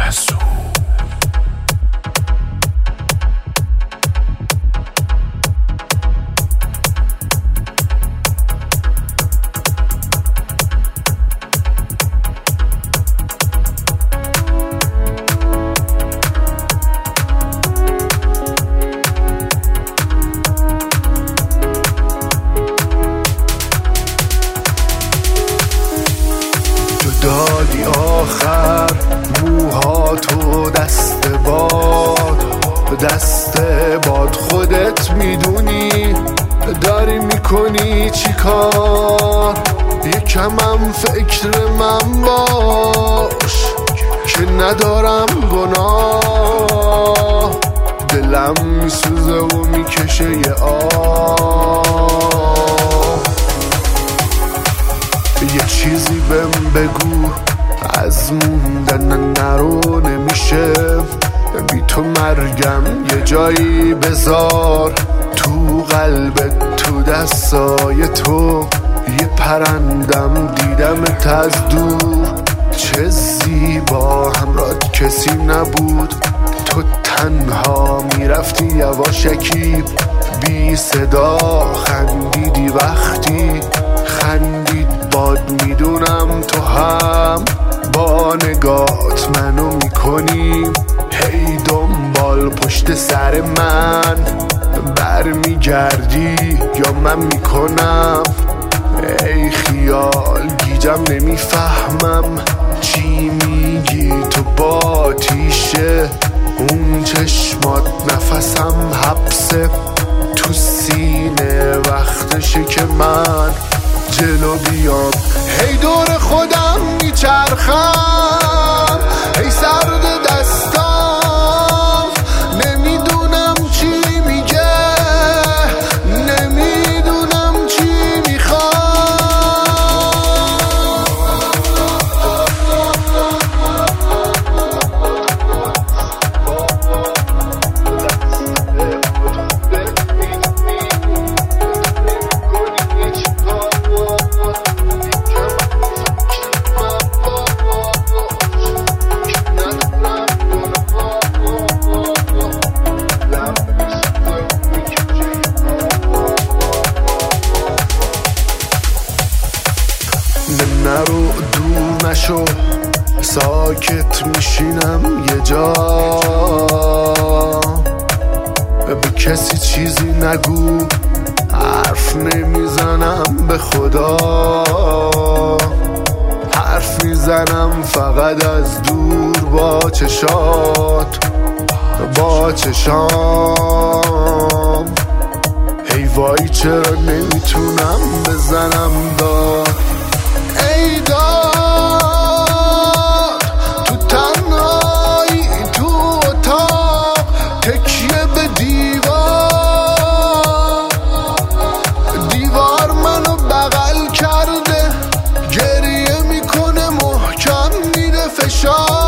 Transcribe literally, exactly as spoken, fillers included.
محسوب. دادی آخر موهاتو دست باد، دست باد خودت میدونی داری میکنی چی کار. یکمم فکر من باش که ندارم گناه، دلم میسوزه و میکشه یه آه. یه چیزی بهم بگو از موندن نرو نمیشه، بی تو مرگم یه جایی بذار تو قلبت، تو دستای تو یه پرندم دیدمت از دور. چه زیبا همراهت کسی نبود، تو تنها میرفتی یواشکی بی صدا خندیدی وقتی خندید باد. میدونم تو هم با نگات منو میکنی هی دنبال پشت سر من برمیگردی یا من میکنم ای خیال گیجم نمیفهمم چی میگی تو با تیشه اون چشمات نفسم حبسه تو سینه وقتشه که من جلو بیام هی دور خودم میچرخم هی سرد دستام نمیدونم چی میگه نمیدونم چی نرو دور نشو ساکت میشینم یه جا به کسی چیزی نگو حرف نمیزنم به خدا حرف میزنم فقط از دور با چشات با چشام هی وای چرا نمیتونم بزنم داد ای داد تو تنهایی تو اتاق تکیه به دیوار دیوار منو بغل کرده گریه میکنه محکم میره فشار